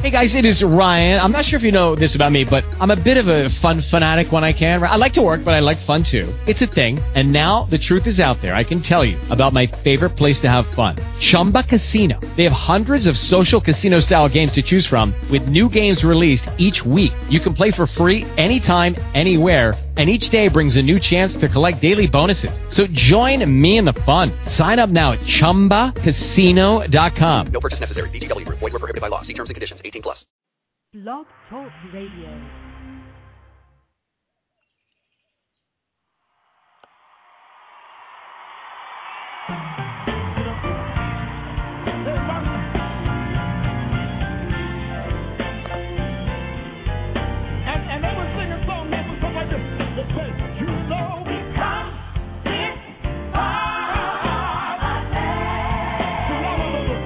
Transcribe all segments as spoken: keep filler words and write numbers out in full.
Hey guys, it is Ryan. I'm not sure if you know this about me, but I'm a bit of a fun fanatic when I can. I like to work, but I like fun too. It's a thing. And now the truth is out there. I can tell you about my favorite place to have fun. Chumba Casino. They have hundreds of social casino style games to choose from with new games released each week. You can play for free anytime, anywhere. And each day brings a new chance to collect daily bonuses. So join me in the fun. Sign up now at chumba casino dot com. No purchase necessary. V G W Group. Void where prohibited by law. See terms and conditions. eighteen plus. Blog Talk Radio.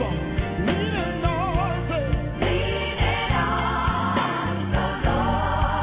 Leaning on the Lord.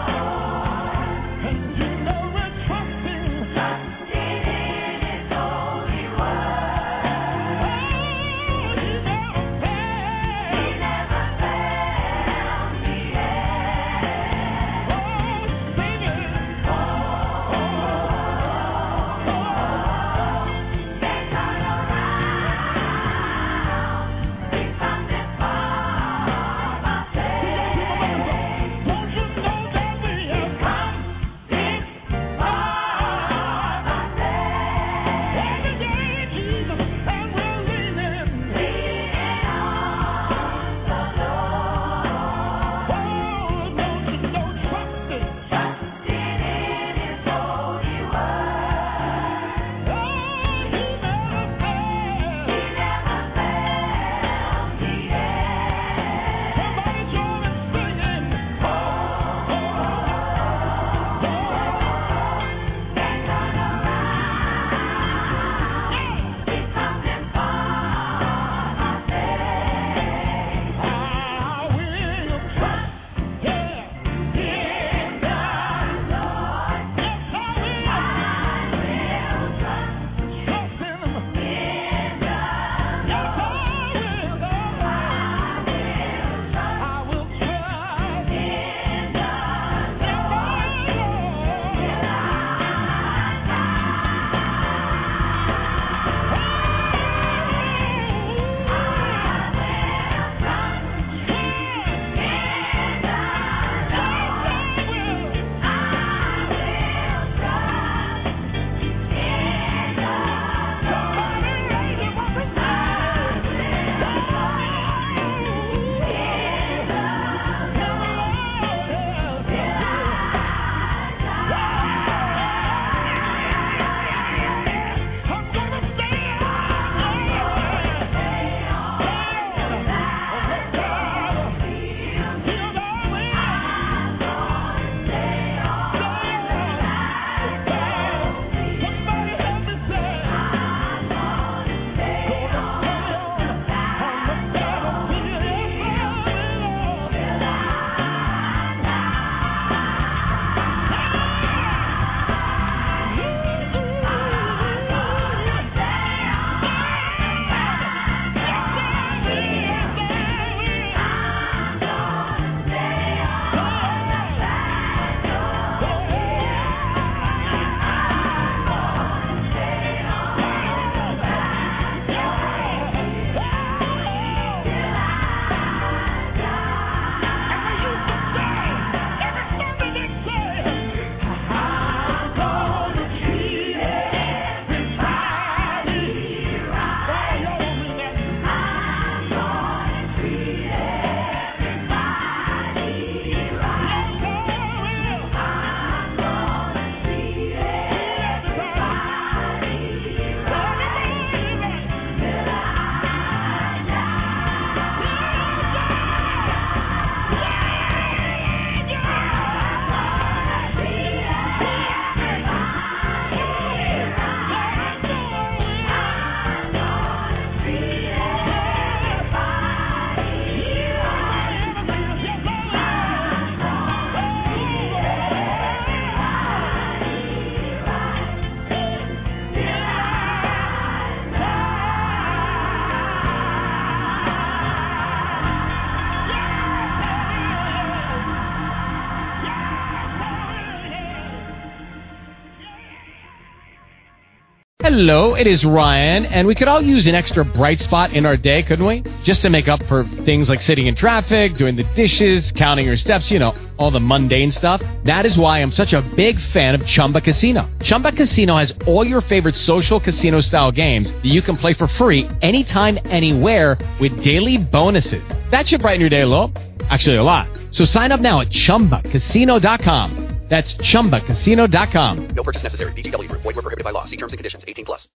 Hello, it is Ryan, and we could all use an extra bright spot in our day, couldn't we? Just to make up for things like sitting in traffic, doing the dishes, counting your steps, you know, all the mundane stuff. That is why I'm such a big fan of Chumba Casino. Chumba Casino has all your favorite social casino-style games that you can play for free anytime, anywhere with daily bonuses. That should brighten your day a little. Actually, a lot. So sign up now at chumba casino dot com. That's chumba casino dot com. No purchase necessary. V G W Group. Void where prohibited by law. See terms and conditions. eighteen plus.